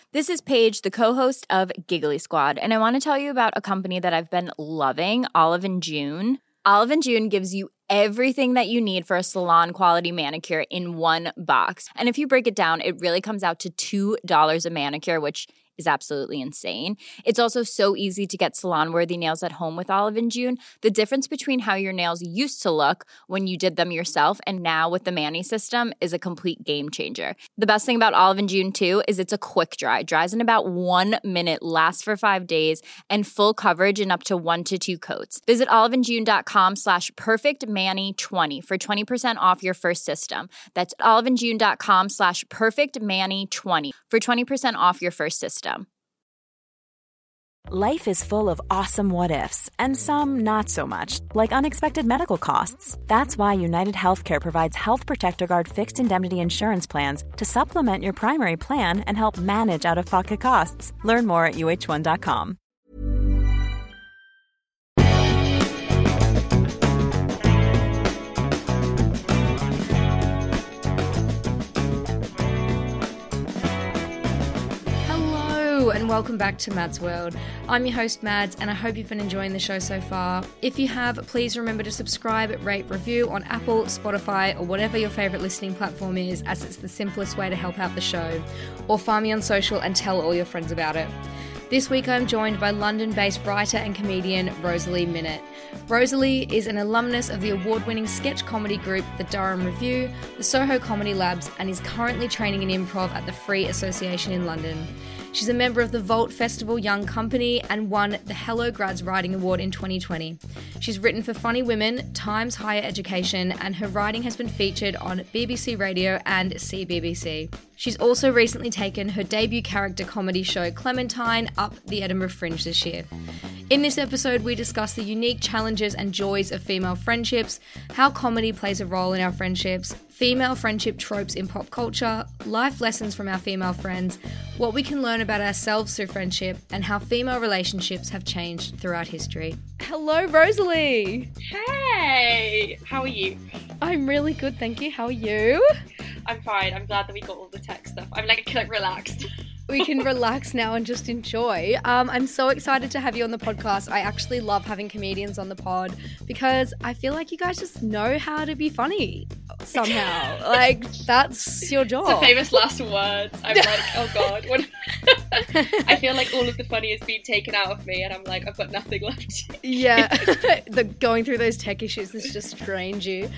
This is Paige, the co-host of Giggly Squad, and I want to tell you about a company that I've been loving, Olive & June. Olive & June gives you everything that you need for a salon-quality manicure in one box. And if you break it down, it really comes out to $2 a manicure, which is absolutely insane. It's also so easy to get salon-worthy nails at home with Olive & June. The difference between how your nails used to look when you did them yourself and now with the Mani system is a complete game changer. The best thing about Olive & June, too, is it's a quick dry. Dries in about 1 minute, lasts for 5 days, and full coverage in up to 1 to 2 coats. Visit oliveandjune.com/perfectmani20 for 20% off your first system. That's oliveandjune.com/perfectmani20 for 20% off your first system. Life is full of awesome what-ifs, and some not so much, like unexpected medical costs. That's why United Healthcare provides Health Protector Guard fixed indemnity insurance plans to supplement your primary plan and help manage out-of-pocket costs. Learn more at uh1.com. And welcome back to Mads World. I'm your host Mads, and I hope you've been enjoying the show so far. If you have, please remember to subscribe, rate, review on Apple, Spotify, or whatever your favourite listening platform is, as it's the simplest way to help out the show. Or find me on social and tell all your friends about it. This week I'm joined by London-based writer and comedian Rosalie Minott. Rosalie is an alumnus of the award-winning sketch comedy group The Durham Review, the Soho Comedy Labs, and is currently training in improv at the Free Association in London. She's a member of the Vault Festival Young Company and won the Hello Grads Writing Award in 2020. She's written for Funny Women, Times Higher Education, and her writing has been featured on BBC Radio and CBBC. She's also recently taken her debut character comedy show Clementine up the Edinburgh Fringe this year. In this episode, we discuss the unique challenges and joys of female friendships, how comedy plays a role in our friendships, female friendship tropes in pop culture, life lessons from our female friends, what we can learn about ourselves through friendship, and how female relationships have changed throughout history. Hello, Rosalie! Hey! How are you? I'm really good, thank you. How are you? I'm fine. I'm glad that we got all the tech stuff. I'm like relaxed. We can relax now and just enjoy. I'm so excited to have you on the podcast. I actually love having comedians on the pod because I feel like you guys just know how to be funny somehow. Like, that's your job. It's the famous last words. I'm like, oh God. What? I feel like all of the funny has been taken out of me and I'm like, I've got nothing left. Yeah. Going through those tech issues has just drained you.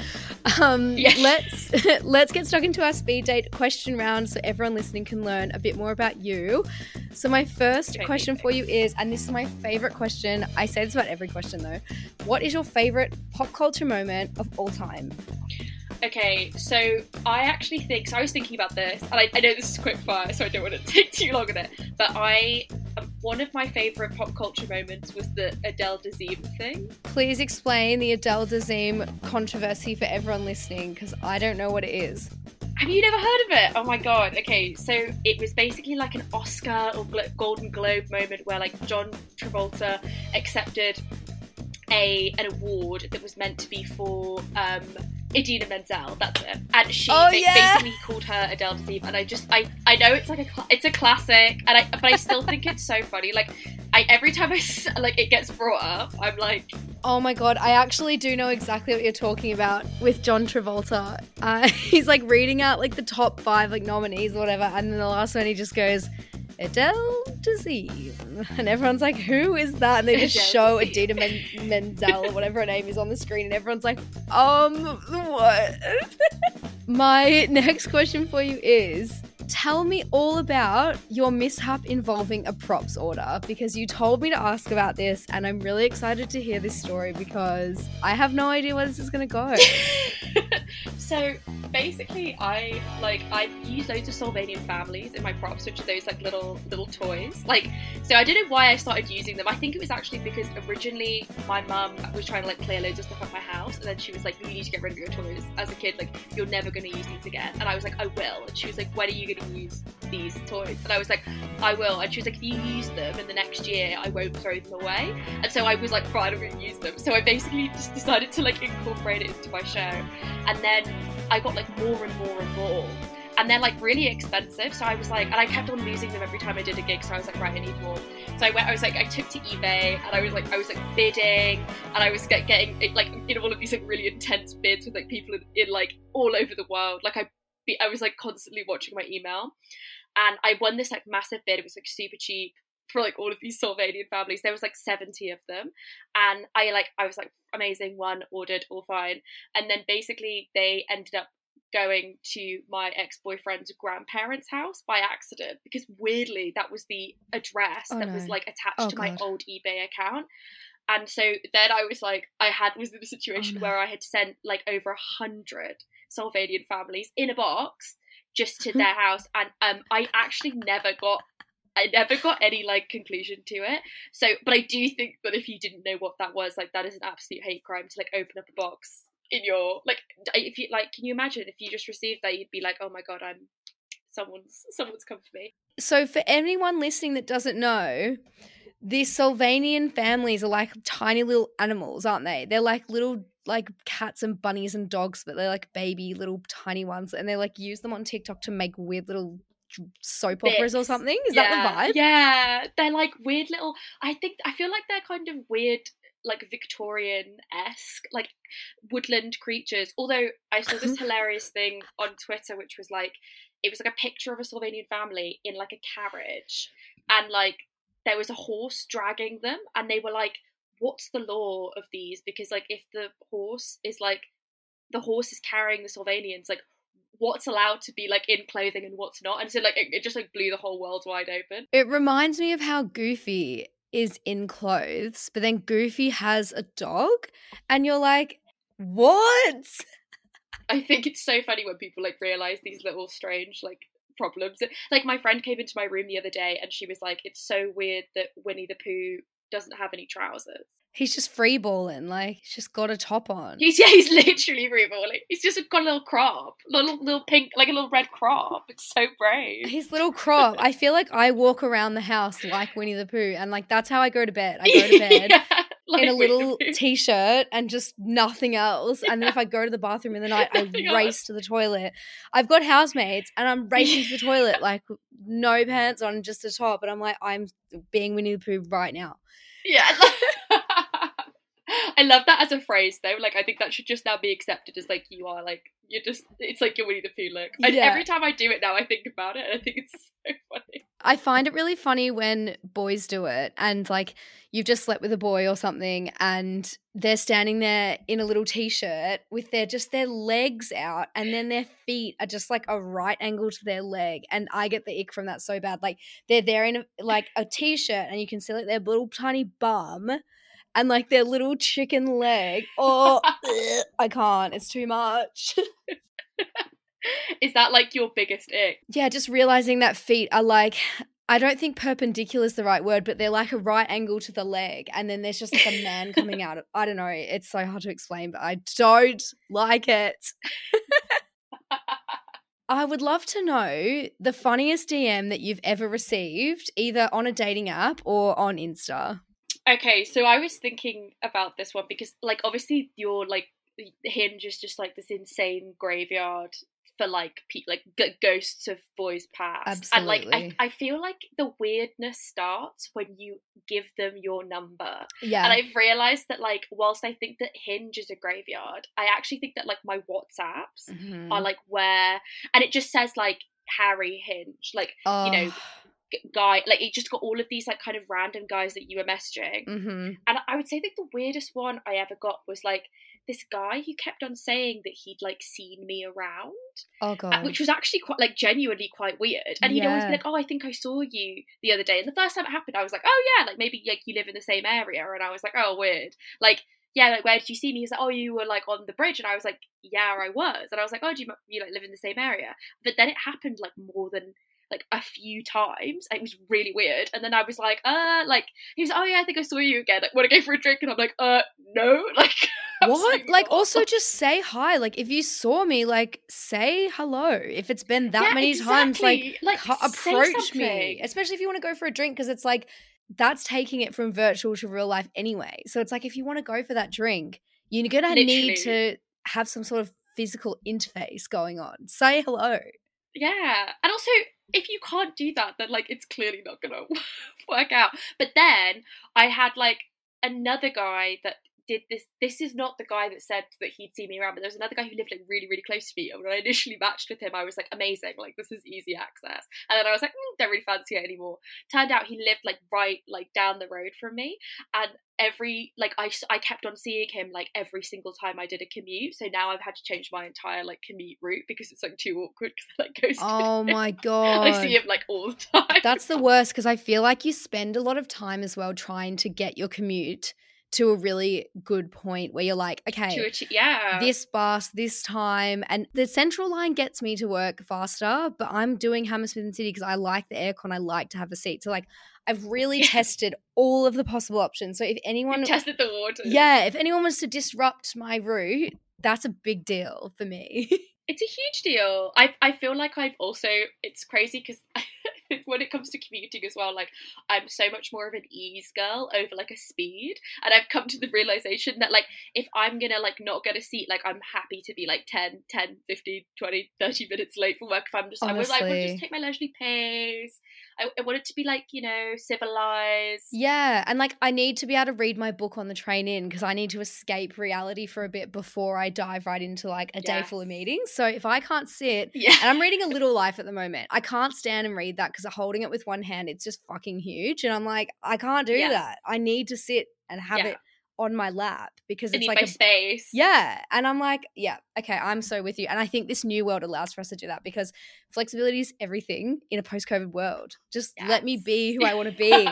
Yes. Let's get stuck into our speed date question round so everyone listening can learn a bit more about you. So my first question for you is, and this is my favourite question, I say this about every question though, what is your favourite pop culture moment of all time? Okay, so I actually think, so I was thinking about this, and I know this is quick fire, so I don't want to take too long on it, but one of my favourite pop culture moments was the Adele Dazeem thing. Please explain the Adele Dazeem controversy for everyone listening, because I don't know what it is. Have you never heard of it? Oh my God. Okay, so it was basically like an Oscar or Golden Globe moment where like John Travolta accepted an award that was meant to be for Idina Menzel, that's it. And she basically called her Adele Dazeem, and I know it's like it's a classic, and but I still think it's so funny. Like every time it gets brought up, I'm like, oh my God, I actually do know exactly what you're talking about with John Travolta. He's like reading out like the top 5 like nominees or whatever, and then the last one he just goes, Adele Dazeem, and everyone's like, who is that? And they just show Idina Menzel or whatever her name is on the screen, and everyone's like, what? My next question for you is, tell me all about your mishap involving a props order, because you told me to ask about this and I'm really excited to hear this story because I have no idea where this is going to go. So basically I use loads of Solvanian families in my props, which are those like little toys. So I don't know why I started using them. I think it was actually because originally my mum was trying to like clear loads of stuff at my house, and then she was like, you need to get rid of your toys as a kid, like you're never going to use these again. And I was like, I will. And she was like, when are you going to use these toys? And I was like, I will. And she was like, if you use them in the next year, I won't throw them away. And so I was like, fine, I'm going to use them. So I basically just decided to like incorporate it into my show, and then I got like more and more and more. and they're like really expensive. So I was like, and I kept on losing them every time I did a gig. So I was like, right, I need more. So I took to eBay, and I was like bidding, and I was getting like, you know, all of these like really intense bids with like people in like all over the world. Like I was like constantly watching my email, and I won this like massive bid. It was like super cheap for like all of these Solvanian families. There was like 70 of them, and I was like, amazing, won, ordered, all fine. And then basically they ended up going to my ex-boyfriend's grandparents' house by accident, because weirdly that was the address was like attached to my old eBay account. And so then I was like, was in a situation where I had sent like over 100 Solvanian families in a box just to their house, and I actually never got any like conclusion to it. So, but I do think that if you didn't know what that was, like, that is an absolute hate crime to like open up a box in your, like, if you like, can you imagine if you just received that? You'd be like, oh my god, someone's come for me. So for anyone listening that doesn't know, these Solvanian families are like tiny little animals, aren't they? They're like little like cats and bunnies and dogs, but they're like baby little tiny ones, and they like use them on TikTok to make weird little soap operas or something. Is that the vibe? Yeah, they're like weird little, I feel like they're kind of weird, like Victorian-esque, like woodland creatures. Although I saw this hilarious thing on Twitter, which was like, it was like a picture of a Solvanian family in like a carriage, and like there was a horse dragging them, and they were like, what's the law of these? Because like if the horse is carrying the Solvanians, like what's allowed to be like in clothing and what's not. And so like it just like blew the whole world wide open. It reminds me of how Goofy is in clothes, but then Goofy has a dog, and you're like, what? I think it's so funny when people like realize these little strange like problems. Like my friend came into my room the other day, and she was like, it's so weird that Winnie the Pooh doesn't have any trousers. He's just freeballing, like he's just got a top on. He's literally freeballing. He's just got a little crop, little pink, like a little red crop. It's so brave. His little crop. I feel like I walk around the house like Winnie the Pooh, and like that's how I go to bed. I go to bed yeah, like in a little t-shirt and just nothing else. And then if I go to the bathroom in the night, I race to the toilet. I've got housemates, and I'm racing to the toilet like no pants on, just a top. And I'm like, I'm being Winnie the Pooh right now. Yeah. I love that as a phrase though. Like I think that should just now be accepted as like, you are like, you're just, it's like your Winnie the Pooh look. Yeah. Every time I do it now, I think about it, and I think it's so funny. I find it really funny when boys do it, and like you've just slept with a boy or something, and they're standing there in a little t-shirt with their legs out, and then their feet are just like a right angle to their leg, and I get the ick from that so bad. Like they're there in a t-shirt, and you can see like their little tiny bum and like their little chicken leg. Oh, I can't. It's too much. Is that like your biggest ick? Yeah, just realizing that feet are like, I don't think perpendicular is the right word, but they're like a right angle to the leg, and then there's just like a man coming out. I don't know. It's so hard to explain, but I don't like it. I would love to know the funniest DM that you've ever received, either on a dating app or on Insta. Okay, so I was thinking about this one because, like, obviously your, like, Hinge is just, like, this insane graveyard for, like, ghosts of boys past. Absolutely. And, like, I feel like the weirdness starts when you give them your number. Yeah. And I've realised that, like, whilst I think that Hinge is a graveyard, I actually think that, like, my WhatsApps are, like, where... And it just says, like, Harry Hinge. Like, you know... guy, like it just got all of these like kind of random guys that you were messaging, and I would say that the weirdest one I ever got was like this guy who kept on saying that he'd like seen me around. Oh god. Which was actually quite like genuinely quite weird, and he'd always be like, oh, I think I saw you the other day, and the first time it happened I was like, oh yeah, like maybe like you live in the same area, and I was like, oh weird, like yeah, like where did you see me? He's like, oh, you were like on the bridge, and I was like, yeah, I was, and I was like, oh, do you like live in the same area? But then it happened like more than like a few times. It was really weird. And then I was like, like he was, oh yeah, I think I saw you again. Like, want to go for a drink? And I'm like, no. Like, what? Like, also just say hi. Like, if you saw me, like, say hello. If it's been that many times, like approach me. Especially if you want to go for a drink, because it's like that's taking it from virtual to real life anyway. So it's like if you want to go for that drink, you're gonna need to have some sort of physical interface going on. Say hello. Yeah. And also, if you can't do that, then like it's clearly not gonna work out. But then I had like another guy that did this. This is not the guy that said that he'd see me around, but there was another guy who lived like really, really close to me. And when I initially matched with him, I was like, amazing, like this is easy access. And then I was like, don't really fancy it anymore. Turned out he lived like right like down the road from me, and every like I kept on seeing him like every single time I did a commute. So now I've had to change my entire like commute route because it's like too awkward because I like ghosted Oh him. my God. I see him like all the time. That's the worst, because I feel like you spend a lot of time as well trying to get your commute to a really good point where you're like, okay, yeah. this bus, this time, and the Central Line gets me to work faster, but I'm doing Hammersmith and City because I like the aircon, I like to have a seat. So like I've really tested all of the possible options. So if anyone tested the waters. Yeah, if anyone wants to disrupt my route, that's a big deal for me. It's a huge deal. I feel like I've also, it's crazy because when it comes to commuting as well, like I'm so much more of an ease girl over like a speed, and I've come to the realization that like if I'm gonna like not get a seat, like I'm happy to be like 10, 15, 20, 30 minutes late for work if I'm just, Honestly. I want to just take my leisurely pace. I want it to be like, you know, civilized. Yeah, and like I need to be able to read my book on the train in because I need to escape reality for a bit before I dive right into like a day full of meetings. So if I can't sit, and I'm reading A Little Life at the moment, I can't stand and read that because holding it with one hand, it's just fucking huge. And I'm like, I can't do that. I need to sit and have it on my lap because it's like a space. Yeah. And I'm like, yeah, okay, I'm so with you. And I think this new world allows for us to do that because flexibility is everything in a post-COVID world. Just let me be who I want to be.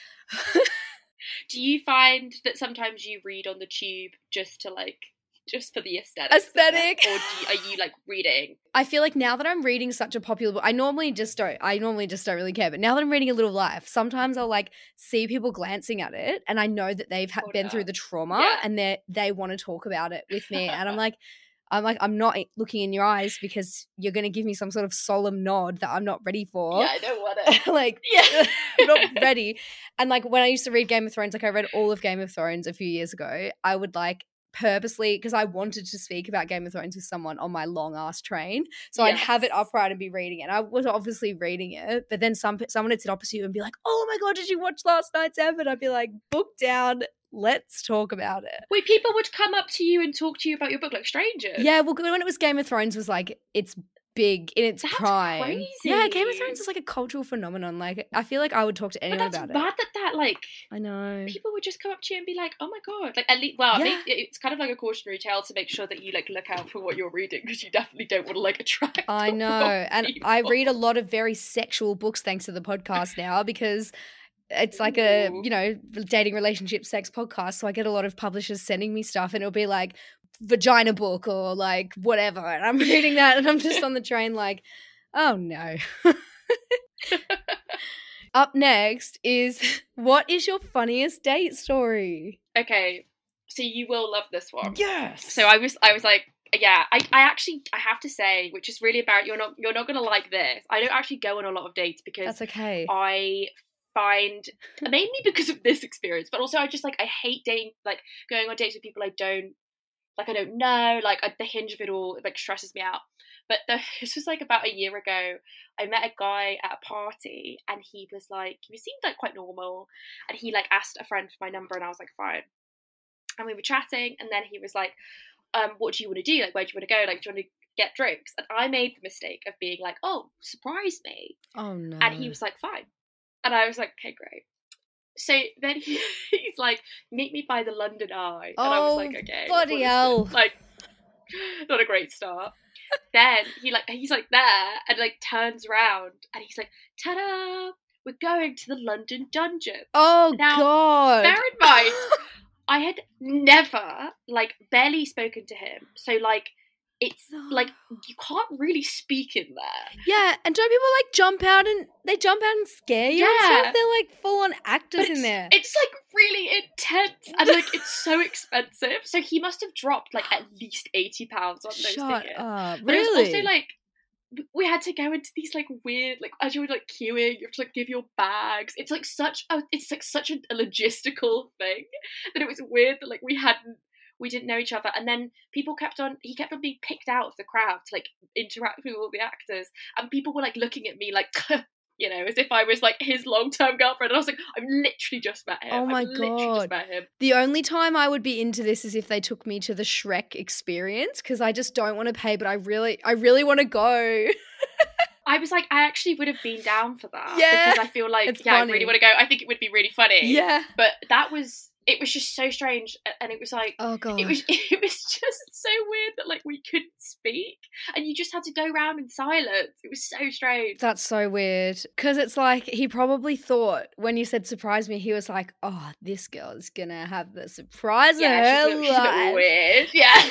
Do you find that sometimes you read on the tube just for the aesthetic? Or are you like reading? I feel like now that I'm reading such a popular book, I normally just don't really care. But now that I'm reading A Little Life, sometimes I'll like see people glancing at it and I know that they've been through the trauma and they want to talk about it with me. And I'm like, I'm not looking in your eyes because you're going to give me some sort of solemn nod that I'm not ready for. Yeah, I don't want it. Like, I'm not ready. And like when I used to read Game of Thrones, like I read all of Game of Thrones a few years ago, I would like purposely, because I wanted to speak about Game of Thrones with someone on my long ass train, so I'd have it upright and be reading it. I was obviously reading it, but then someone would sit opposite you and be like, "Oh my god, did you watch last night's episode?" I'd be like, "Book down, let's talk about it." Wait, people would come up to you and talk to you about your book like strangers? Yeah, well, when it was Game of Thrones was like it's big in its prime. Crazy. Yeah, Game of Thrones is like a cultural phenomenon. Like I feel like I would talk to anyone about it. But that's bad that like I know people would just come up to you and be like, "Oh my god!" Like at least, I think it's kind of like a cautionary tale to make sure that you like look out for what you're reading because you definitely don't want to like attract. I know, and I read a lot of very sexual books thanks to the podcast now because it's like a, you know, dating, relationship, sex podcast. So I get a lot of publishers sending me stuff and it'll be like vagina book or like whatever. And I'm reading that and I'm just on the train like, oh no. Up next is, what is your funniest date story? Okay, so you will love this one. Yes. So I was like, yeah, I actually have to say, which is really embarrassing. You're not gonna like this. I don't actually go on a lot of dates because that's okay. I find, mainly because of this experience, but also I just like I hate dating, like going on dates with people I don't know, like the hinge of it all, it like stresses me out. But this was like about a year ago. I met a guy at a party and he seemed like quite normal, and he like asked a friend for my number and I was like, fine. And we were chatting and then he was like, what do you want to do? Like, where do you want to go? Like, do you want to get drinks? And I made the mistake of being like, oh, surprise me. Oh no. And he was like, fine. And I was like, okay, great. So then he's like, meet me by the London Eye. And I was like, okay. Bloody hell. Like, not a great start. Then he's like there and like turns around and he's like, ta-da, we're going to the London Dungeon. Oh, now, God. Bear in mind, I had never, like, barely spoken to him. So, like, it's, like, you can't really speak in there. Yeah, and don't people, like, jump out and scare you and stuff? They're, like, full-on actors in there. It's, like, really intense and, like, it's so expensive. So he must have dropped, like, at least £80 on those tickets. Shut up. But really? it was also, like, we had to go into these like weird, like as you were like queuing, you have to like give your bags. It's like such a logistical thing that it was weird that like we hadn't we didn't know each other, and then he kept on being picked out of the crowd to like interact with all the actors, and people were like looking at me like you know, as if I was like his long-term girlfriend. And I was like, I've literally just met him. Oh my literally just met him. The only time I would be into this is if they took me to the Shrek experience, because I just don't want to pay, but I really want to go. I was like, I actually would have been down for that. Yeah. Because I feel like, It's I funny. really want to go. I think it would be really funny. Yeah. But it was just so strange. And it was like, Oh god. it was just so weird that like we couldn't speak. And you just had to go around in silence. It was so strange. That's so weird. Because it's like, he probably thought, when you said surprise me, he was like, oh, this girl is going to have the surprise of Yeah, her she's a bit life. weird. Yeah.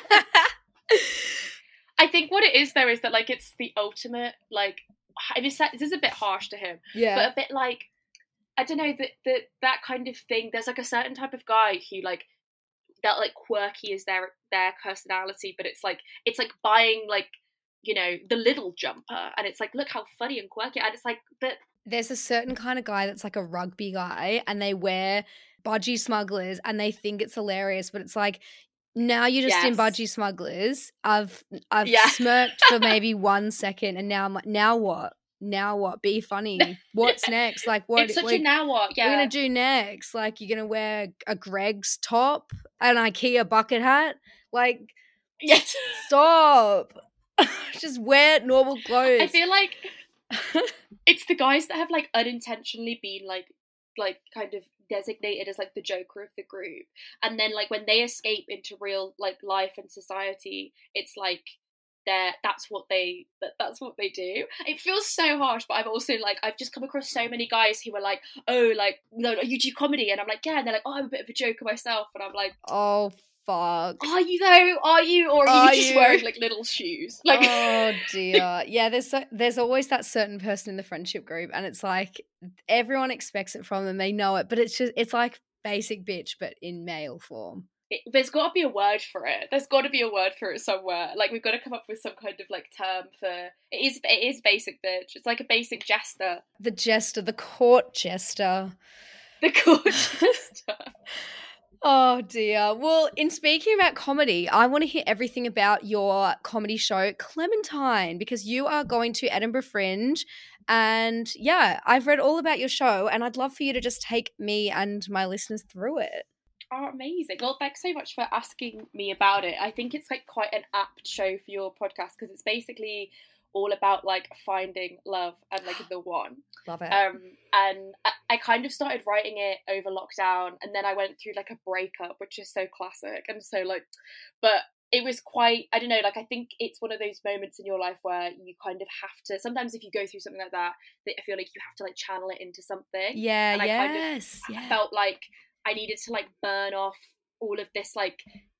I think what it is though is that like it's the ultimate like this is a bit harsh to him, Yeah. but a bit like I don't know that kind of thing. There's like a certain type of guy who like that like quirky is their personality, but it's like buying like, you know, the little jumper, and it's like, look how funny and quirky, and it's like, but There's a certain kind of guy that's like a rugby guy, and they wear budgie smugglers and they think it's hilarious, but it's like, now you're just in Yes. budgie smugglers. I've Yeah. smirked for maybe 1 second, and now I'm like, now what? Now what? Be funny. What's next? Like, what? it's such a now what? Yeah, We're gonna do next? Like, you're gonna wear a Greg's top, an IKEA bucket hat? Like, yes. stop. Just wear normal clothes. I feel like it's the guys that have like unintentionally been like kind of designated as like the joker of the group, and then like when they escape into real like life and society, it's like that's what they do. It feels so harsh, but I'm also like, I've just come across so many guys who are like, oh, like, no, you do comedy, and I'm like, yeah, and they're like, oh, I'm a bit of a joker myself, and I'm like, Oh fuck. are you though? Are you, or are Are you just you? wearing like little shoes? Like, Oh dear. Yeah, there's always that certain person in the friendship group, and it's like everyone expects it from them. They know it, but it's like basic bitch, but in male form. There's got to be a word for it. There's got to be a word for it somewhere. Like, we've got to come up with some kind of like term for it. Is basic bitch. It's like a basic jester. The jester, the court jester. The court jester. Oh dear. Well, in speaking about comedy, I want to hear everything about your comedy show, Clementine, because you are going to Edinburgh Fringe. And yeah, I've read all about your show, and I'd love for you to just take me and my listeners through it. Oh, amazing. Well, thanks so much for asking me about it. I think it's like quite an apt show for your podcast, because it's basically all about like finding love and like the one. Love it. And I kind of started writing it over lockdown, and then I went through like a breakup, which is so classic, and so like, but it was quite, I don't know, like I think it's one of those moments in your life where you kind of have to, sometimes if you go through something like that, I feel like you have to like channel it into something. Yeah, and I yes. kind of felt like I needed to like burn off all of this like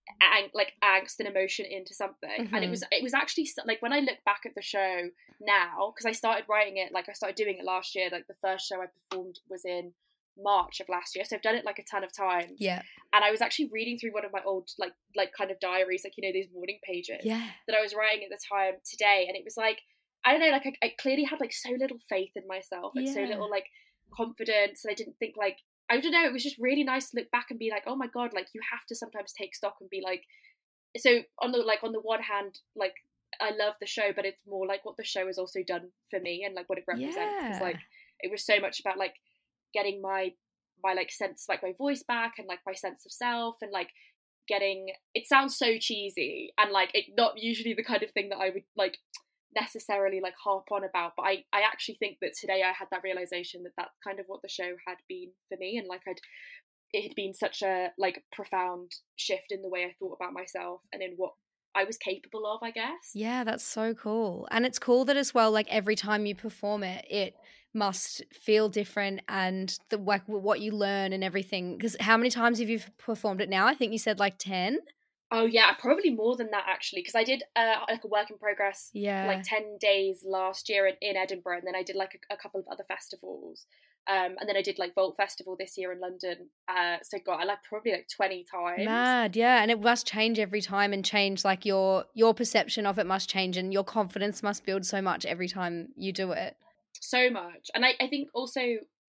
angst and emotion into something. And it was actually like, when I look back at the show now, because I started writing it, like I started doing it last year, like the first show I performed was in March of last year, so I've done it like a ton of times. Yeah. And I was actually reading through one of my old like kind of diaries, like, you know, these morning pages that I was writing at the time today, and it was like, I don't know, like I clearly had like so little faith in myself and so little like confidence, and I didn't think like, I don't know, it was just really nice to look back and be like, oh my god, like you have to sometimes take stock and be like, so on the one hand, like I love the show, but it's more like what the show has also done for me and like what it represents. Because like it was so much about like getting my like sense, like my voice back, and like my sense of self, and like getting, it sounds so cheesy and like it not usually the kind of thing that I would like necessarily like harp on about, but I actually think that today I had that realization that that's kind of what the show had been for me, and like it had been such a like profound shift in the way I thought about myself and in what I was capable of, I guess. Yeah, that's so cool. And it's cool that as well, like every time you perform it, it must feel different, and the like what you learn and everything. Because how many times have you performed it now? I think you said like 10. Oh yeah, probably more than that actually, because I did like a work in progress for like 10 days last year in Edinburgh, and then I did like a couple of other festivals, and then I did like Vault Festival this year in London, so God, I like probably like 20 times. Mad, yeah. And it must change every time, and change like your perception of it must change, and your confidence must build so much every time you do it. So much. And I think also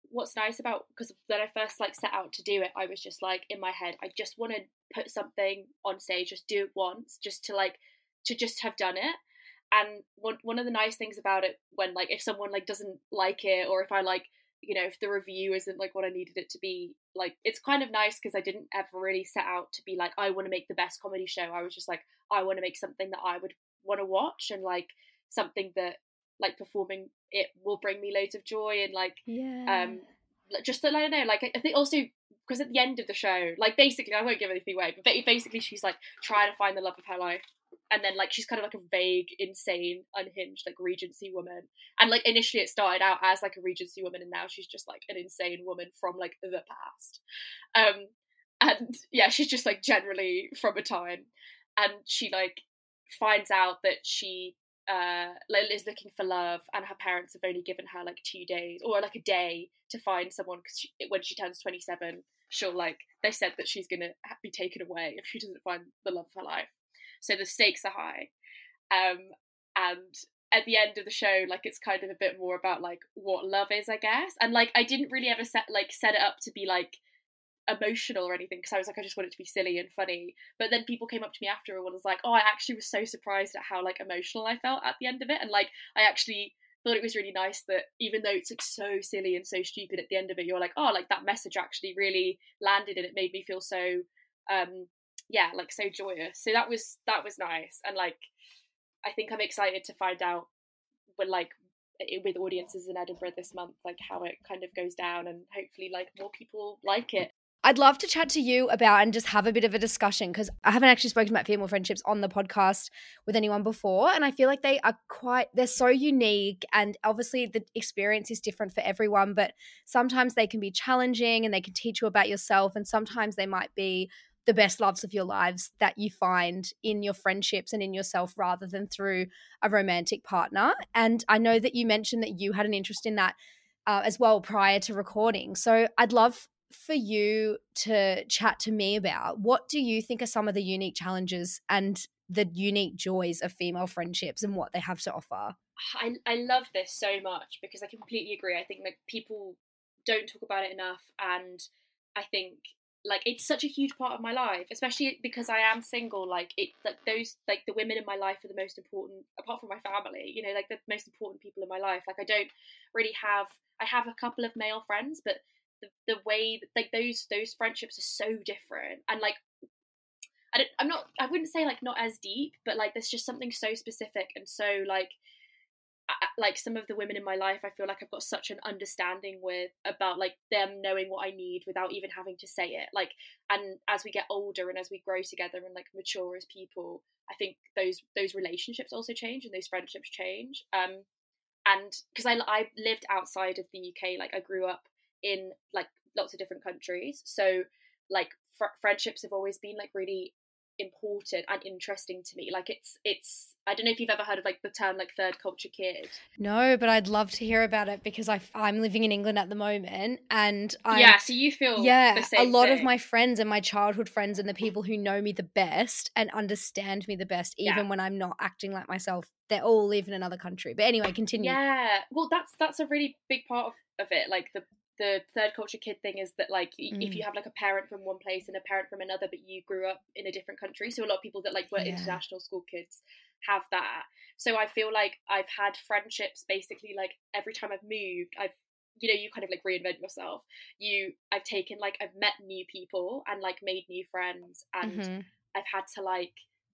what's nice about, because when I first like set out to do it, I was just like in my head, I just want to put something on stage, just do it once, just to just have done it. And one of the nice things about it, when like if someone like doesn't like it, or if I like, you know, if the review isn't like what I needed it to be, like it's kind of nice, because I didn't ever really set out to be like, I want to make the best comedy show. I was just like, I want to make something that I would want to watch, and like something that like performing it will bring me loads of joy, and like just that, I don't know, like I think also because at the end of the show, like basically I won't give anything away, but basically she's like trying to find the love of her life, and then like she's kind of like a vague, insane, unhinged like Regency woman, and like initially it started out as like a Regency woman, and now she's just like an insane woman from like the past, and yeah, she's just like generally from a time, and she like finds out that she is looking for love, and her parents have only given her like 2 days or like a day to find someone, because when she turns 27 she'll like, they said that she's gonna be taken away if she doesn't find the love of her life, so the stakes are high, and at the end of the show, like it's kind of a bit more about like what love is, I guess, and like I didn't really ever set it up to be like emotional or anything, because I was like, I just want it to be silly and funny, but then people came up to me after and was like, oh, I actually was so surprised at how like emotional I felt at the end of it, and like I actually thought it was really nice that even though it's like so silly and so stupid, at the end of it you're like, oh, like that message actually really landed, and it made me feel so yeah, like so joyous. So that was nice, and like I think I'm excited to find out when like with audiences in Edinburgh this month, like how it kind of goes down, and hopefully like more people like it. I'd love to chat to you about and just have a bit of a discussion, because I haven't actually spoken about female friendships on the podcast with anyone before, and I feel like they're so unique, and obviously the experience is different for everyone, but sometimes they can be challenging and they can teach you about yourself, and sometimes they might be the best loves of your lives that you find in your friendships and in yourself, rather than through a romantic partner. And I know that you mentioned that you had an interest in that as well prior to recording. So I'd love for you to chat to me about, what do you think are some of the unique challenges and the unique joys of female friendships and what they have to offer? I love this so much, because I completely agree. I think like people don't talk about it enough, and I think like it's such a huge part of my life, especially because I am single. Like it, like those, like the women in my life are the most important, apart from my family, you know, like the most important people in my life. Like I don't really have, I have a couple of male friends, but the way that, like those friendships are so different, and like I wouldn't say like not as deep, but like there's just something so specific, and so like some of the women in my life, I feel like I've got such an understanding with, about like them knowing what I need without even having to say it. Like, and as we get older and as we grow together and like mature as people, I think those relationships also change and those friendships change. And because I lived outside of the UK, like I grew up in like lots of different countries, so like friendships have always been like really important and interesting to me. Like it's I don't know if you've ever heard of like the term like third culture kid. No, but I'd love to hear about it, because I'm living in England at the moment, and so you feel the same a lot thing. of my friends and my childhood friends and the people who know me the best and understand me the best, even when I'm not acting like myself, they all live in another country. But anyway, continue. Yeah, well that's a really big part of it. Like the third culture kid thing is that like if you have like a parent from one place and a parent from another, but you grew up in a different country, so a lot of people that like were international school kids have that. So I feel like I've had friendships basically like every time I've moved, you kind of like reinvent yourself. I've met new people and like made new friends, and I've had to like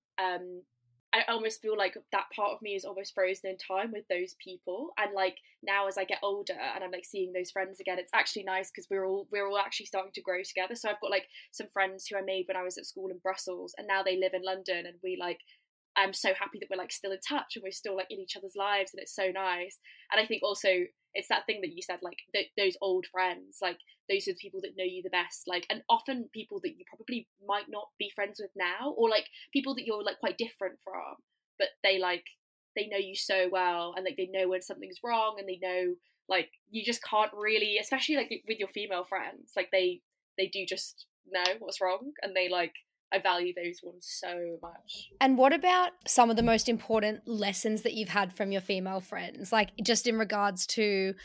I almost feel like that part of me is almost frozen in time with those people. And like now as I get older and I'm like seeing those friends again, it's actually nice, because we're all actually starting to grow together. So I've got like some friends who I made when I was at school in Brussels, and now they live in London, and I'm so happy that we're like still in touch and we're still like in each other's lives, and it's so nice. And I think also it's that thing that you said, like those old friends, like those are the people that know you the best, like, and often people that you probably might not be friends with now, or like people that you're like quite different from, but they know you so well, and like they know when something's wrong, and they know like you just can't really, especially like with your female friends, like they do just know what's wrong, and they like, I value those ones so much. And what about some of the most important lessons that you've had from your female friends? Like just in regards to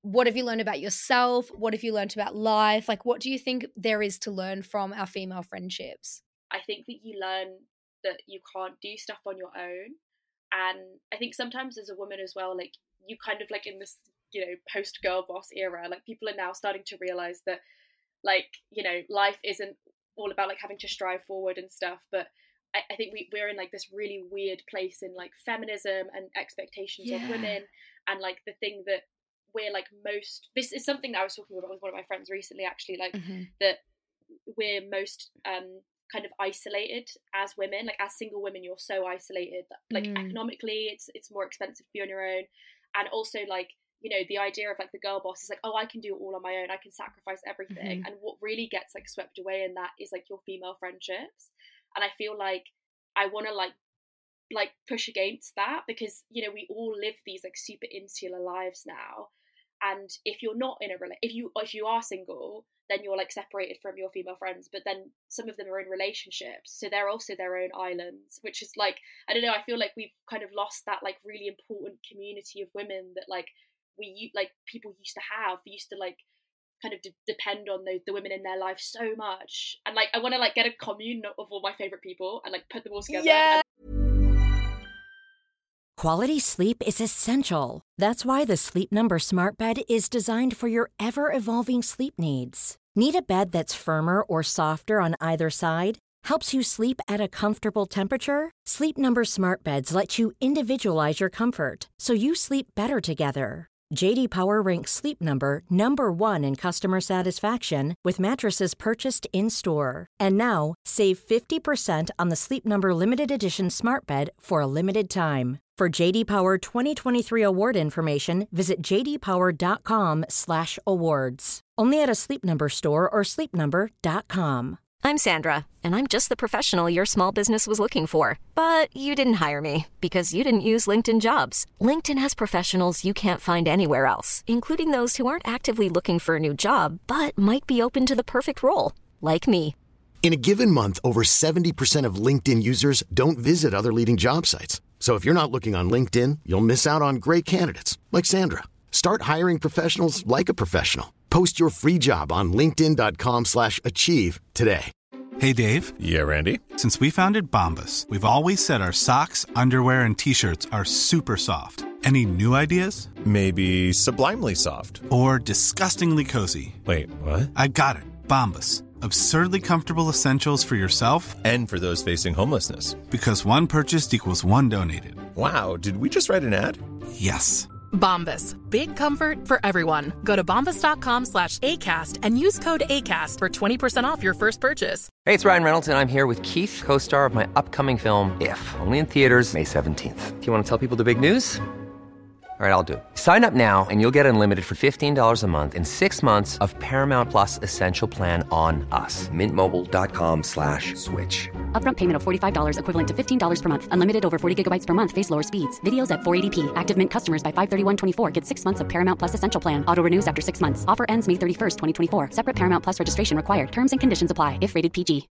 what have you learned about yourself? What have you learned about life? Like, what do you think there is to learn from our female friendships? I think that you learn that you can't do stuff on your own. And I think sometimes as a woman as well, like, you kind of like in this, you know, post girl boss era, like, people are now starting to realize that, like, you know, life isn't all about like having to strive forward and stuff. But I think we're in like this really weird place in like feminism and expectations of women, and like the thing that we're like most, this is something that I was talking about with one of my friends recently, actually, like that we're most kind of isolated as women. Like, as single women, you're so isolated that, like, economically it's more expensive to be on your own. And also, like, you know, the idea of like the girl boss is like, oh, I can do it all on my own, I can sacrifice everything. And what really gets like swept away in that is like your female friendships. And I feel like I want to like push against that, because, you know, we all live these like super insular lives now. And if you're not in a if you are single, then you're like separated from your female friends. But then some of them are in relationships, so they're also their own islands, which is like, I don't know, I feel like we've kind of lost that like really important community of women that like people used to like kind of depend on the women in their life so much. And like, I want to like get a commune of all my favorite people and like put them all together. Yeah. Quality sleep is essential. That's why the Sleep Number Smart Bed is designed for your ever-evolving sleep needs. Need a bed that's firmer or softer on either side? Helps you sleep at a comfortable temperature? Sleep Number Smart Beds let you individualize your comfort, so you sleep better together. J.D. Power ranks Sleep Number number 1 in customer satisfaction with mattresses purchased in-store. And now, save 50% on the Sleep Number Limited Edition Smart Bed for a limited time. For J.D. Power 2023 award information, visit jdpower.com/awards. Only at a Sleep Number store or sleepnumber.com. I'm Sandra, and I'm just the professional your small business was looking for. But you didn't hire me because you didn't use LinkedIn Jobs. LinkedIn has professionals you can't find anywhere else, including those who aren't actively looking for a new job, but might be open to the perfect role, like me. In a given month, over 70% of LinkedIn users don't visit other leading job sites. So if you're not looking on LinkedIn, you'll miss out on great candidates like Sandra. Start hiring professionals like a professional. Post your free job on linkedin.com/achieve today. Hey, Dave. Yeah, Randy. Since we founded Bombas, we've always said our socks, underwear, and T-shirts are super soft. Any new ideas? Maybe sublimely soft. Or disgustingly cozy. Wait, what? I got it. Bombas. Absurdly comfortable essentials for yourself and for those facing homelessness. Because one purchased equals one donated. Wow, did we just write an ad? Yes. Bombas. Big comfort for everyone. Go to bombas.com/ACAST and use code ACAST for 20% off your first purchase. Hey, it's Ryan Reynolds, and I'm here with Keith, co-star of my upcoming film, If, only in theaters May 17th. Do you want to tell people the big news? All right, I'll do it. Sign up now and you'll get unlimited for $15 a month and 6 months of Paramount Plus Essential Plan on us. MintMobile.com/switch. Upfront payment of $45 equivalent to $15 per month. Unlimited over 40 gigabytes per month. Face lower speeds. Videos at 480p. Active Mint customers by 531.24 get 6 months of Paramount Plus Essential Plan. Auto renews after 6 months. Offer ends May 31st, 2024. Separate Paramount Plus registration required. Terms and conditions apply if rated PG.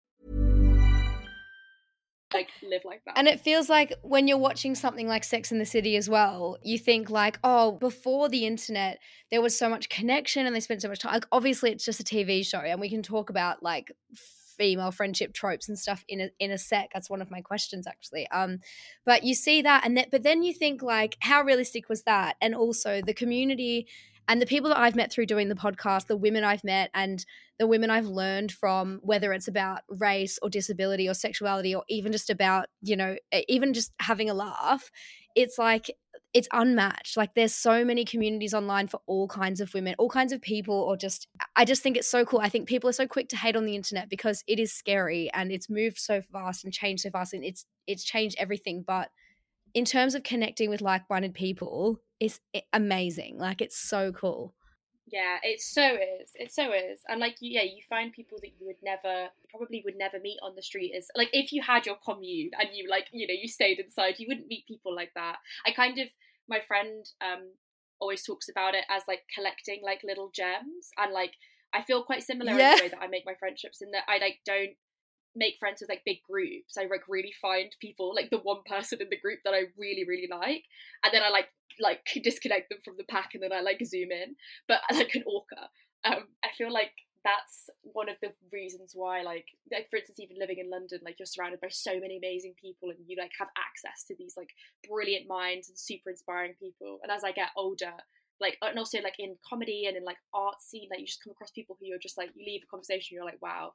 Like, live like that. And it feels like when you're watching something like Sex and the City as well, you think like, oh, before the internet, there was so much connection and they spent so much time. Like, obviously, it's just a TV show, and we can talk about like female friendship tropes and stuff in a sec. That's one of my questions, actually. But you see that, but then you think like, how realistic was that? And also the community and the people that I've met through doing the podcast, the women I've met and the women I've learned from, whether it's about race or disability or sexuality or even just about, you know, even just having a laugh, it's like, it's unmatched. Like, there's so many communities online for all kinds of women, all kinds of people, or just, I just think it's so cool. I think people are so quick to hate on the internet because it is scary and it's moved so fast and changed so fast and it's changed everything. But in terms of connecting with like-minded people, it's amazing. Like, it's so cool. Yeah, it so is. And like, yeah, you find people that you probably would never meet on the street. As like, if you had your commune and you like, you know, you stayed inside, you wouldn't meet people like that. My friend always talks about it as like collecting like little gems, and like I feel quite similar in the way that I make my friendships, in that I like don't make friends with like big groups. I like really find people, like the one person in the group that I really, really like, and then I like disconnect them from the pack, and then I like zoom in. But like an orca, I feel like that's one of the reasons why, like for instance, even living in London, like you're surrounded by so many amazing people, and you like have access to these like brilliant minds and super inspiring people. And as I get older, like, and also like in comedy and in like art scene, like you just come across people who you're just like, you leave a conversation, you're like, wow,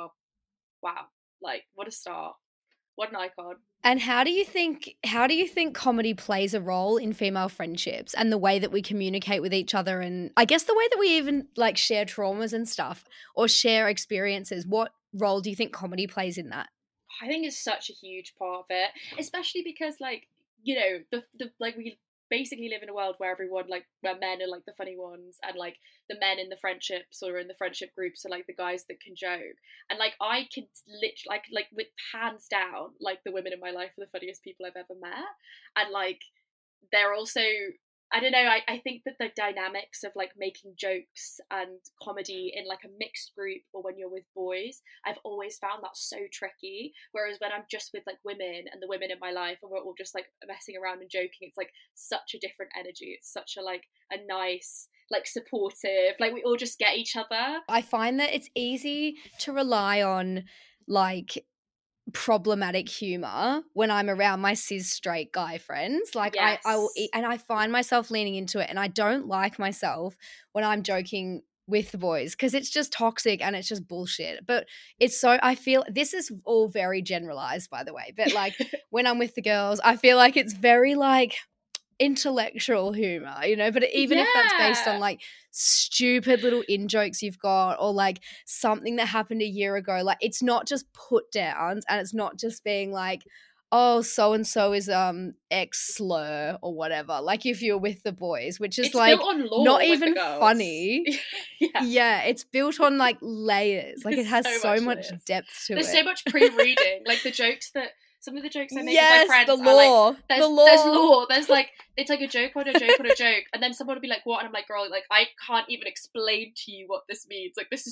like what a star, what an icon. And how do you think comedy plays a role in female friendships and the way that we communicate with each other, and I guess the way that we even like share traumas and stuff or share experiences? What role do you think comedy plays in that? I think it's such a huge part of it, especially because like, you know, the like we basically live in a world where everyone like, where men are like the funny ones, and like the men in the friendships or in the friendship groups are like the guys that can joke. And like I can literally like with hands down, like the women in my life are the funniest people I've ever met. And like they're also, I don't know, I think that the dynamics of like making jokes and comedy in like a mixed group or when you're with boys, I've always found that so tricky. Whereas when I'm just with like women and the women in my life and we're all just like messing around and joking, it's like such a different energy. It's such a like a nice, like supportive, like we all just get each other. I find that it's easy to rely on like problematic humor when I'm around my cis straight guy friends. Like yes. I will eat, and I find myself leaning into it, and I don't like myself when I'm joking with the boys because it's just toxic and it's just bullshit. But it's so, I feel this is all very generalized, by the way, but like when I'm with the girls, I feel like it's very like intellectual humor, you know, but even if that's based on like stupid little in-jokes you've got or like something that happened a year ago, like it's not just put downs and it's not just being like, oh, so-and-so is X slur or whatever, like if you're with the boys, which is it's like built on lore not with even the girls. funny. yeah, it's built on like layers, like it has so much layers. Depth to There's it. so much pre-reading, like the jokes that some of the jokes I make with Yes, my friends the are lore. like, there's lore. There's like, it's like a joke on a joke on a joke. And then someone will be like, what? And I'm like, girl, like, I can't even explain to you what this means. Like, this is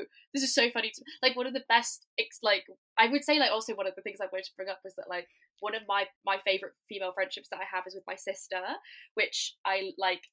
so funny. Like, one of the best, like, I would say, like, also one of the things I wanted to bring up was that, like, one of my favorite female friendships that I have is with my sister, which I, like,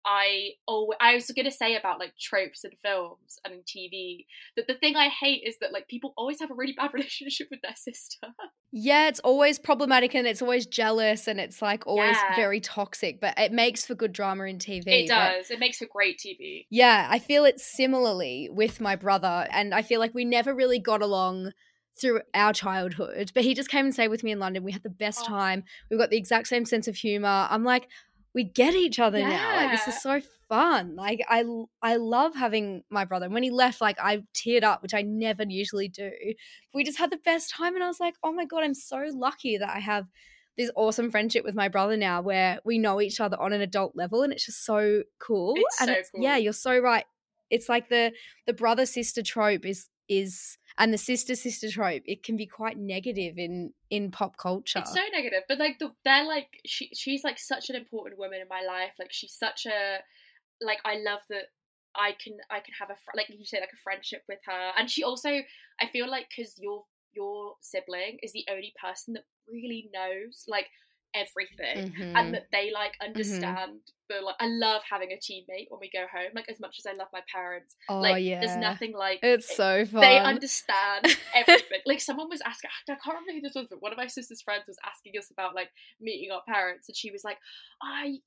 I was going to say about like tropes in films and in TV, that the thing I hate is that like people always have a really bad relationship with their sister. Yeah, it's always problematic and it's always jealous and it's like always very toxic, but it makes for good drama in TV. It does. It makes for great TV. Yeah, I feel it similarly with my brother, and I feel like we never really got along through our childhood, but he just came and stayed with me in London. We had the best time. We've got the exact same sense of humor. I'm like, we get each other now. Like, this is so fun. Like, I love having my brother. And when he left, like, I teared up, which I never usually do. We just had the best time. And I was like, oh my God, I'm so lucky that I have this awesome friendship with my brother now where we know each other on an adult level. And it's just so cool. Cool. Yeah, you're so right. It's like the brother-sister trope is and the sister-sister trope, it can be quite negative in pop culture. It's so negative, but like they're like she's like such an important woman in my life. Like she's such a, like, I love that I can have like you say, like a friendship with her. And she also, I feel like, because your sibling is the only person that really knows like everything, and that they like understand the, like, I love having a teammate when we go home, like as much as I love my parents. There's nothing like it's so fun. They understand everything. Like someone was asking, I can't remember who this was, but one of my sister's friends was asking us about like meeting our parents, and she was like, I'm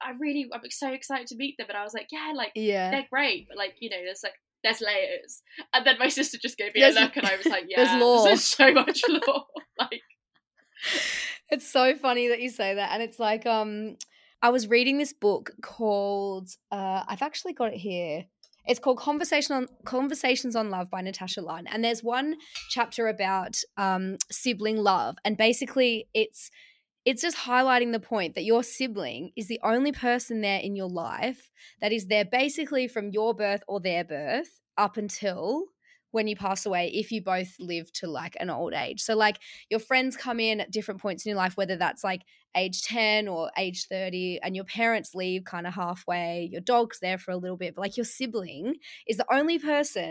so excited to meet them. And I was like, they're great, but like, you know, there's layers. And then my sister just gave me a look, and I was like, there's lore. There's so much lore. Like, it's so funny that you say that. And it's like, I was reading this book called, I've actually got it here. It's called Conversations on Love by Natasha Lunn. And there's one chapter about sibling love. And basically it's just highlighting the point that your sibling is the only person there in your life that is there basically from your birth or their birth up until when you pass away, if you both live to like an old age. So like your friends come in at different points in your life, whether that's like age 10 or age 30, and your parents leave kind of halfway, your dog's there for a little bit, but like your sibling is the only person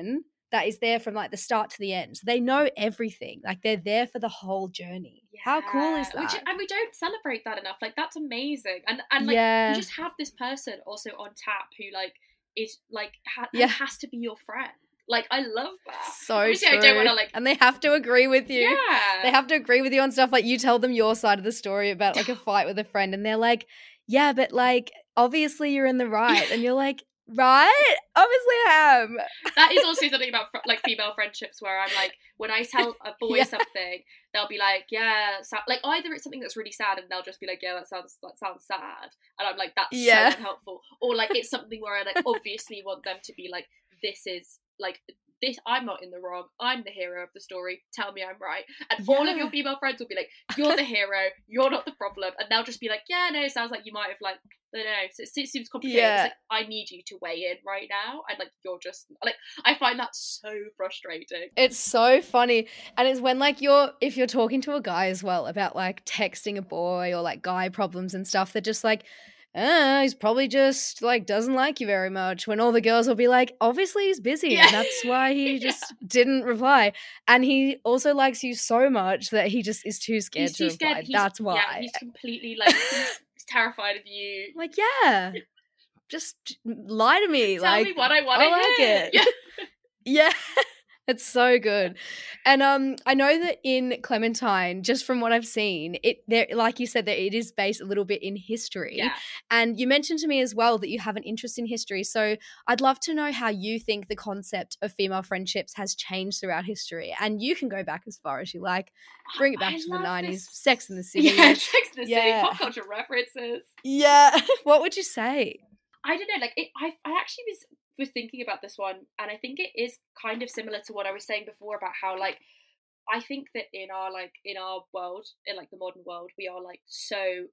that is there from like the start to the end. So they know everything. Like they're there for the whole journey. Yeah. How cool is that? And we don't celebrate that enough. Like that's amazing. And like you just have this person also on tap who like is like has to be your friend. Like I love that. So obviously true. I don't want to like, and they have to agree with you. Yeah. They have to agree with you on stuff. Like you tell them your side of the story about like a fight with a friend, and they're like, "Yeah, but like obviously you're in the right," and you're like, "Right? Obviously I am." That is also something about like female friendships where I'm like, when I tell a boy something, they'll be like, "Yeah," like either it's something that's really sad, and they'll just be like, "Yeah, that sounds sad," and I'm like, "That's so unhelpful," or like it's something where I like obviously want them to be like, "This is." Like this, I'm not in the wrong. I'm the hero of the story. Tell me I'm right. And all of your female friends will be like, "You're the hero. You're not the problem." And they'll just be like, "Yeah, no, it sounds like you might have like, I don't know. So it seems complicated. It's like, I need you to weigh in right now." And like, you're just like, I find that so frustrating. It's so funny. And it's when like if you're talking to a guy as well about like texting a boy or like guy problems and stuff, they're just like, he's probably just like doesn't like you very much, when all the girls will be like, obviously he's busy and that's why he just didn't reply, and he also likes you so much that he just is too scared to reply. That's why. Yeah, he's completely like he's terrified of you. Like, yeah, just lie to me. Tell me what I want to hear. It. Yeah. It's so good. And I know that in Clementine, just from what I've seen, there, like you said, that it is based a little bit in history. Yeah. And you mentioned to me as well that you have an interest in history. So I'd love to know how you think the concept of female friendships has changed throughout history. And you can go back as far as you like. Bring it back to the 90s. Sex and the City. Yeah, Sex and the City. Pop culture references. Yeah. What would you say? I don't know. Like, I actually was thinking about this one, and I think it is kind of similar to what I was saying before about how like I think that in our world, in like the modern world, we are like so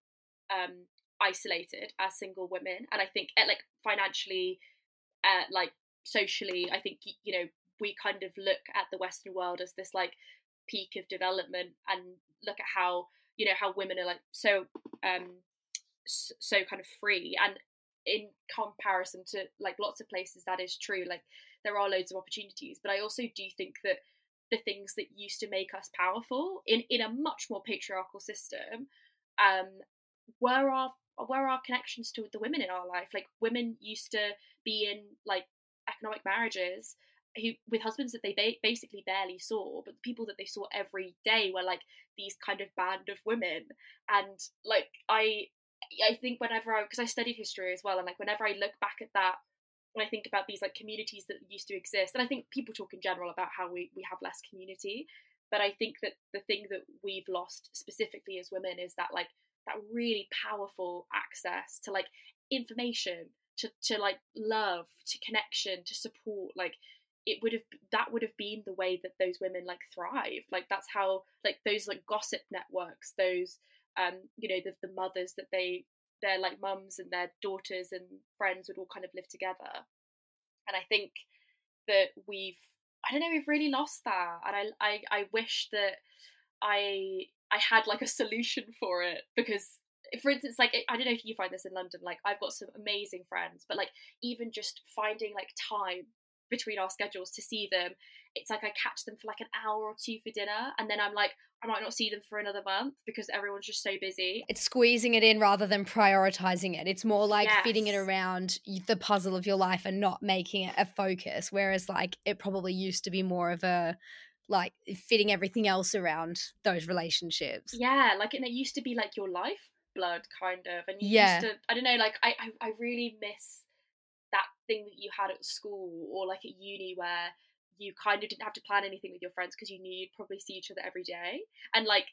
isolated as single women, and I think like financially, like socially, I think you know we kind of look at the Western world as this like peak of development, and look at how you know how women are like so so kind of free, and in comparison to like lots of places that is true. Like there are loads of opportunities, but I also do think that the things that used to make us powerful in a much more patriarchal system were our connections to the women in our life. Like women used to be in like economic marriages who with husbands that they basically barely saw, but the people that they saw every day were like these kind of band of women. And like I think whenever because I studied history as well, and like whenever I look back at that, when I think about these like communities that used to exist, and I think people talk in general about how we have less community, but I think that the thing that we've lost specifically as women is that like that really powerful access to like information, to like love, to connection, to support. Like that would have been the way that those women like thrive. Like that's how like those like gossip networks, those you know the mothers that they're like mums and their daughters and friends would all kind of live together. And I think that we've really lost that, and I wish that I had like a solution for it, because for instance, like I don't know if you find this in London, like I've got some amazing friends, but like even just finding like time between our schedules to see them, it's like I catch them for like an hour or two for dinner, and then I'm like I might not see them for another month because everyone's just so busy. It's squeezing it in rather than prioritizing it. It's more like fitting it around the puzzle of your life and not making it a focus, whereas like it probably used to be more of a like fitting everything else around those relationships. Yeah, like and it used to be like your lifeblood kind of, and you used to, I don't know, like I really miss that thing that you had at school or like at uni where you kind of didn't have to plan anything with your friends because you knew you'd probably see each other every day, and like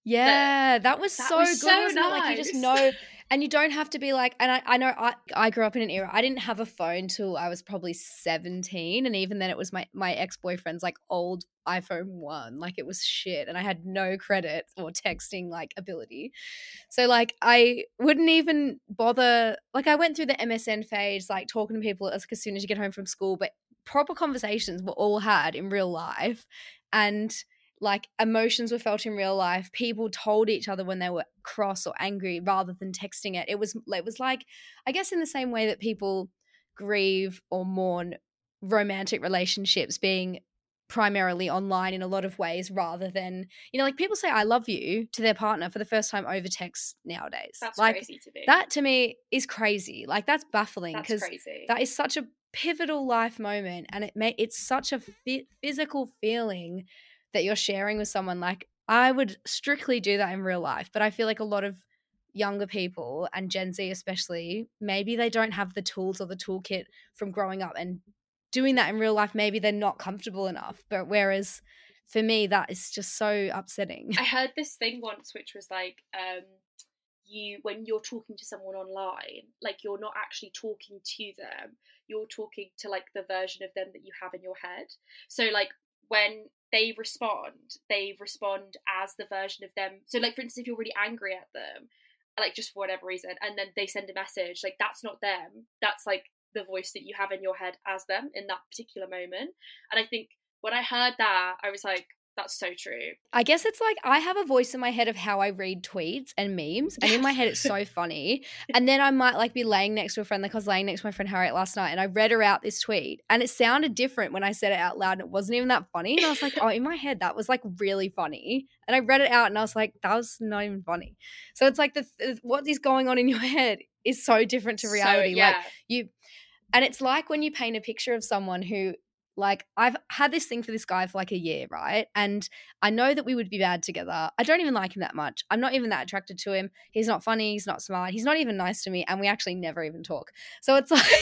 that was so good, wasn't it? Like you just know, and you don't have to be like, and I know I grew up in an era, I didn't have a phone till I was probably 17, and even then it was my ex-boyfriend's like old iPhone 1, like it was shit, and I had no credit or texting like ability, so like I wouldn't even bother. Like I went through the MSN phase, like talking to people as soon as you get home from school, but proper conversations were all had in real life, and like emotions were felt in real life. People told each other when they were cross or angry rather than texting it. It was like, I guess in the same way that people grieve or mourn romantic relationships being primarily online in a lot of ways rather than, you know, like people say I love you to their partner for the first time over text nowadays. That's like, crazy to me. That to me is crazy. Like that's baffling because crazy. that is such a pivotal life moment, and it's such a physical feeling that you're sharing with someone. Like I would strictly do that in real life, but I feel like a lot of younger people and Gen Z especially, maybe they don't have the tools or the toolkit from growing up and doing that in real life. Maybe they're not comfortable enough, but whereas for me that is just so upsetting. I heard this thing once which was like when you're talking to someone online, like you're not actually talking to them, you're talking to like the version of them that you have in your head. So like when they respond as the version of them. So like for instance, if you're really angry at them, like just for whatever reason, and then they send a message, like that's not them, that's like the voice that you have in your head as them in that particular moment. And I think when I heard that, I was like, that's so true. I guess it's like I have a voice in my head of how I read tweets and memes, and in my head it's so funny. And then I might like be laying next to a friend, like I was laying next to my friend Harriet last night, and I read her out this tweet, and it sounded different when I said it out loud, and it wasn't even that funny. And I was like, oh, in my head that was like really funny, and I read it out, and I was like, that was not even funny. So it's like what is going on in your head is so different to reality. So, yeah. Like and it's like when you paint a picture of someone who, like, I've had this thing for this guy for like a year, right? And I know that we would be bad together. I don't even like him that much. I'm not even that attracted to him. He's not funny. He's not smart. He's not even nice to me. And we actually never even talk. So it's like,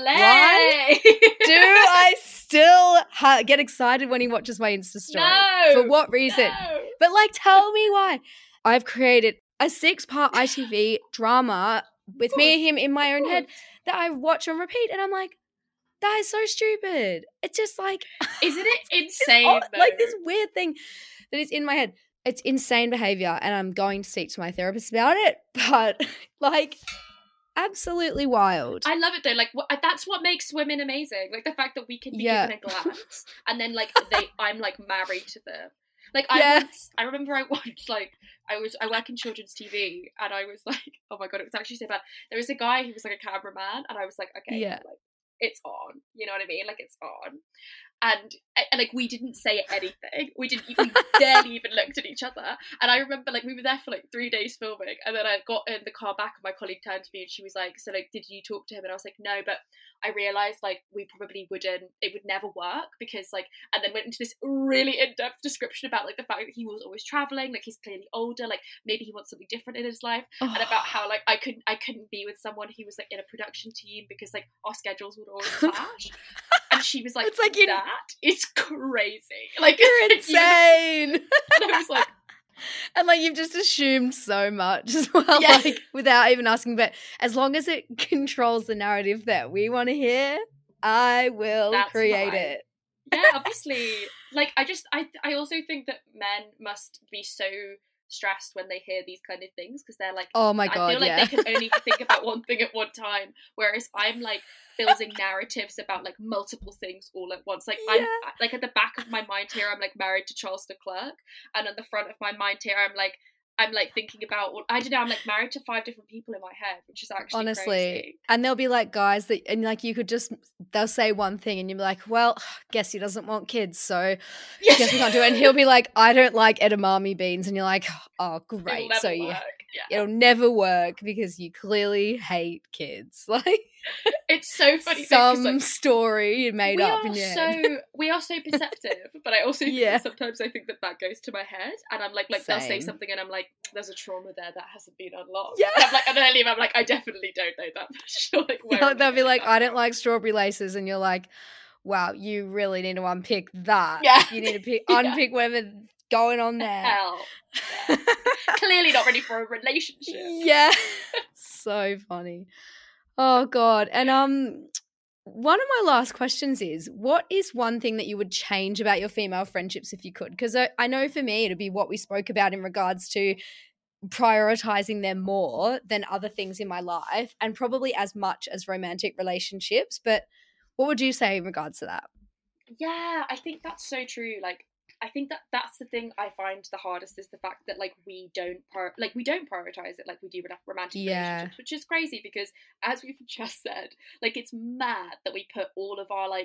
why do I still get excited when he watches my Insta story? No, for what reason? No. But like, tell me why. I've created a 6-part ITV drama with me and him in my own head that I watch and repeat. And I'm like, that is so stupid. It's just like, isn't it insane? Like this weird thing that is in my head. It's insane behavior, and I'm going to speak to my therapist about it. But like, absolutely wild. I love it though. Like that's what makes women amazing. Like the fact that we can be given a glance, and then like I'm like married to them. Like I remember I watched like I work in children's TV, and I was like, oh my god, it was actually so bad. There was a guy who was like a cameraman, and I was like, okay, like, it's on, you know what I mean? Like it's on. And like we didn't say anything. We barely even looked at each other. And I remember like we were there for like 3 days filming, and then I got in the car back and my colleague turned to me and she was like, so like, did you talk to him? And I was like, no, but I realised like we probably it would never work because like, and then went into this really in-depth description about like the fact that he was always travelling, like he's clearly older, like maybe he wants something different in his life, and about how like I couldn't be with someone who was like in a production team because like our schedules would always clash. And she was like, it's like that is crazy. Like you're insane. And I was like, and like you've just assumed so much as well, like without even asking. But as long as it controls the narrative that we want to hear, I will create it. Yeah, obviously. Like I also think that men must be so stressed when they hear these kind of things because they're like, oh my god, I feel like they can only think about one thing at one time, whereas I'm like building narratives about like multiple things all at once. Like I'm like at the back of my mind here, I'm like married to Charles Leclerc, and on the front of my mind here, I'm like thinking about, I don't know, I'm like married to 5 different people in my head, which is actually honestly crazy. And there'll be like guys that, and like you could just, they'll say one thing and you'll be like, well, guess he doesn't want kids, so guess we can't do it. And he'll be like, I don't like edamame beans, and you're like, oh great, so it'll never work because you clearly hate kids. Like it's so funny. Some like, story made up in your head. We are so perceptive, but I also think sometimes I think that goes to my head, and I'm like they'll say something, and I'm like, there's a trauma there that hasn't been unlocked. Yeah, and I'm like, and then I leave. I'm like, I definitely don't know that for sure. Like, they'll be like, I don't like strawberry laces, and you're like, wow, you really need to unpick that. Yeah, you need to unpick whatever's going on there. Hell, clearly not ready for a relationship. Yeah, so funny. Oh god. And one of my last questions is, what is one thing that you would change about your female friendships if you could? Because I know for me it'd be what we spoke about in regards to prioritizing them more than other things in my life, and probably as much as romantic relationships. But what would you say in regards to that? Yeah, I think that's so true. Like, I think that's the thing I find the hardest, is the fact that like we don't prioritize it like we do romantic relationships, which is crazy because, as we've just said, like it's mad that we put all of our like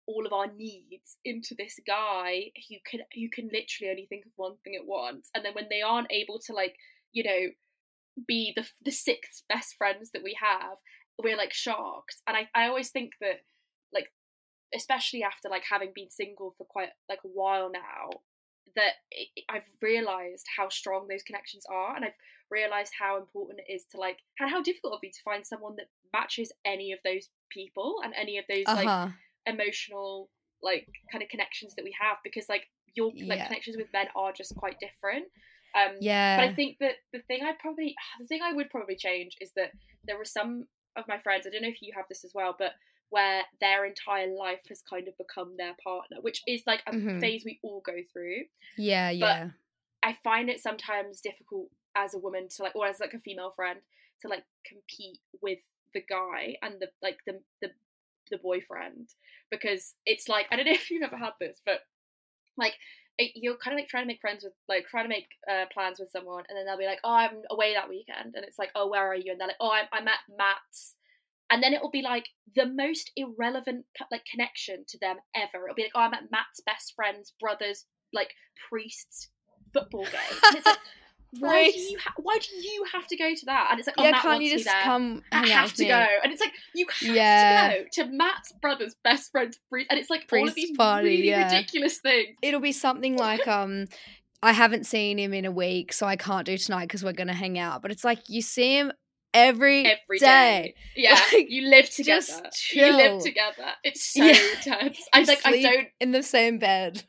all of our needs into this guy who can literally only think of one thing at once, and then when they aren't able to, like, you know, be the sixth best friends that we have, we're like shocked. And I always think that, like, especially after like having been single for quite like a while now, that I've realised how strong those connections are, and I've realised how important it is to like, and how difficult it'll be to find someone that matches any of those people and any of those like emotional like kind of connections that we have, because like your like connections with men are just quite different. But I think that the thing I would probably change is that there were some of my friends, I don't know if you have this as well, but where their entire life has kind of become their partner, which is like a phase we all go through. But I find it sometimes difficult as a woman to like, or as like a female friend, to like compete with the guy and the boyfriend, because it's like, I don't know if you've ever had this, but like you're kind of like trying to make friends with, like trying to make plans with someone, and then they'll be like, oh, I'm away that weekend, and it's like, oh, where are you? And they're like, oh, I'm at Matt's. And then it'll be like the most irrelevant like connection to them ever. It'll be like, oh, I'm at Matt's best friend's brother's like priest's football game. And it's like, why do you have to go to that? And it's like, oh, Matt can't you just come hang out with me? Go. And it's like, you have to go to Matt's brother's best friend's priest. And it's like all of these really ridiculous things. It'll be something like, I haven't seen him in a week, so I can't do tonight because we're going to hang out. But it's like, you see him every day. Yeah, like, you live together. You live together. It's so intense. I don't in the same bed.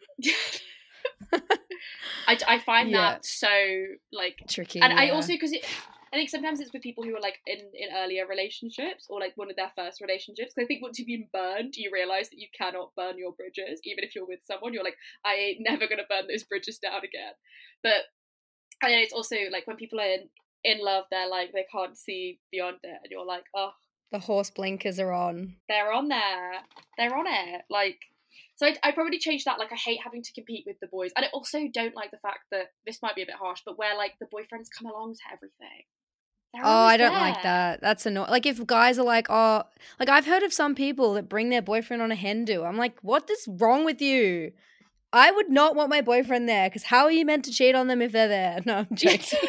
I find that so like tricky, and I also, because I think sometimes it's with people who are like in earlier relationships or like one of their first relationships. Because I think once you've been burned, you realise that you cannot burn your bridges, even if you're with someone. You're like, I ain't never gonna burn those bridges down again. But I know it's also like when people are in love, they're like, they can't see beyond it, and you're like, oh, the horse blinkers are on. They're on there. They're on it. Like, so I probably changed that. Like, I hate having to compete with the boys, and I also don't like the fact that, this might be a bit harsh, but where like the boyfriends come along to everything. I don't like that. That's annoying. Like, if guys are like, oh, like I've heard of some people that bring their boyfriend on a hen do. I'm like, what is wrong with you? I would not want my boyfriend there, because how are you meant to cheat on them if they're there? No, I'm joking.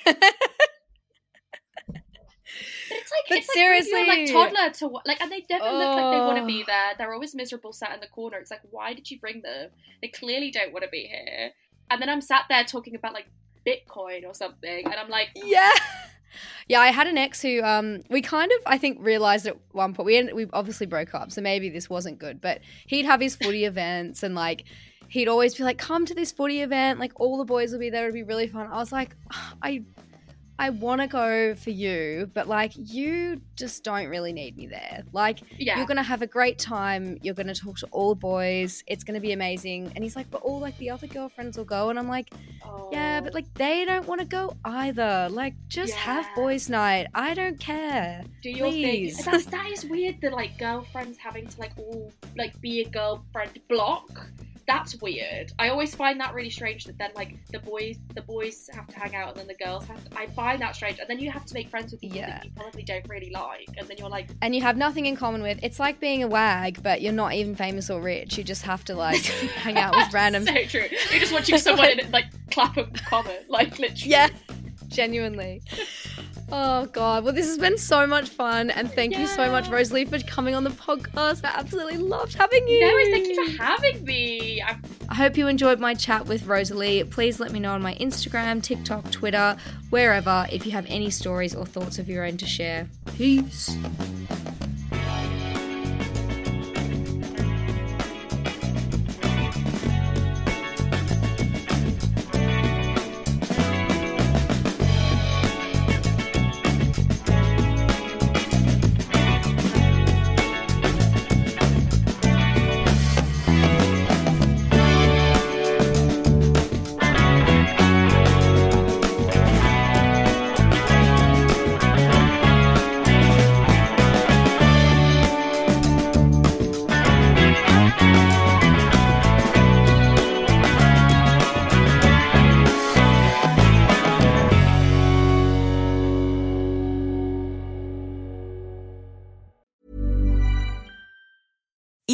It's seriously, like toddler to like, and they never look like they want to be there. They're always miserable, sat in the corner. It's like, why did you bring them? They clearly don't want to be here. And then I'm sat there talking about like Bitcoin or something, and I'm like, yeah. I had an ex who we kind of, I think, realised at one point, we obviously broke up, so maybe this wasn't good, but he'd have his footy events, and like he'd always be like, come to this footy event, like all the boys will be there, it'll be really fun. I was like, I want to go for you, but like you just don't really need me there. Like you're going to have a great time. You're going to talk to all the boys. It's going to be amazing. And he's like, but all like the other girlfriends will go. And I'm like, yeah, but like they don't want to go either. Like just have boys night. I don't care. Do your thing. That is weird that like girlfriends having to like all like be a girlfriend block. That's weird. I always find that really strange that then like the boys have to hang out and then the girls have to. I find that strange. And then you have to make friends with people that you probably don't really like, and then you're like, and you have nothing in common with. It's like being a wag, but you're not even famous or rich. You just have to like hang out with random. So true. You're just watching someone in like Clapham Common, like literally. Yeah, genuinely. Oh God. Well, this has been so much fun, and thank you so much, Rosalie, for coming on the podcast. I absolutely loved having you. No, thank you for having me. I hope you enjoyed my chat with Rosalie. Please let me know on my Instagram, TikTok, Twitter, wherever, if you have any stories or thoughts of your own to share. Peace.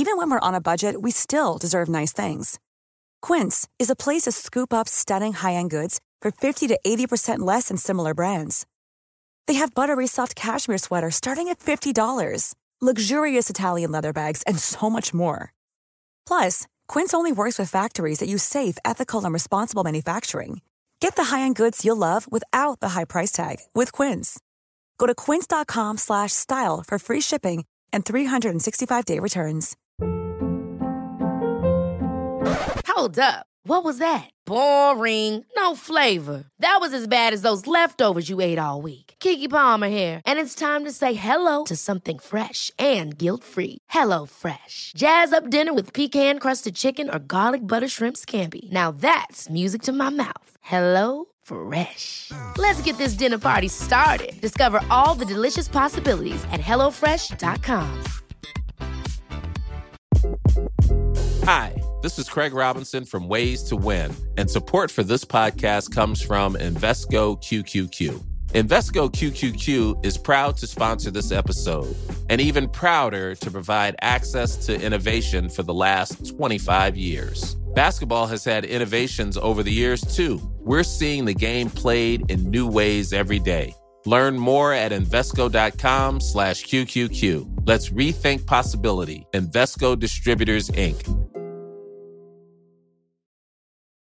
Even when we're on a budget, we still deserve nice things. Quince is a place to scoop up stunning high-end goods for 50 to 80% less than similar brands. They have buttery soft cashmere sweaters starting at $50, luxurious Italian leather bags, and so much more. Plus, Quince only works with factories that use safe, ethical, and responsible manufacturing. Get the high-end goods you'll love without the high price tag with Quince. Go to quince.com/style for free shipping and 365-day returns. Hold up. What was that? Boring. No flavor. That was as bad as those leftovers you ate all week. Keke Palmer here, and it's time to say hello to something fresh and guilt-free. HelloFresh. Jazz up dinner with pecan-crusted chicken or garlic butter shrimp scampi. Now that's music to my mouth. HelloFresh. Let's get this dinner party started. Discover all the delicious possibilities at HelloFresh.com. Hi, this is Craig Robinson from Ways to Win, and support for this podcast comes from Invesco QQQ. Invesco QQQ is proud to sponsor this episode, and even prouder to provide access to innovation for the last 25 years. Basketball has had innovations over the years, too. We're seeing the game played in new ways every day. Learn more at Invesco.com/QQQ. Let's rethink possibility. Invesco Distributors, Inc.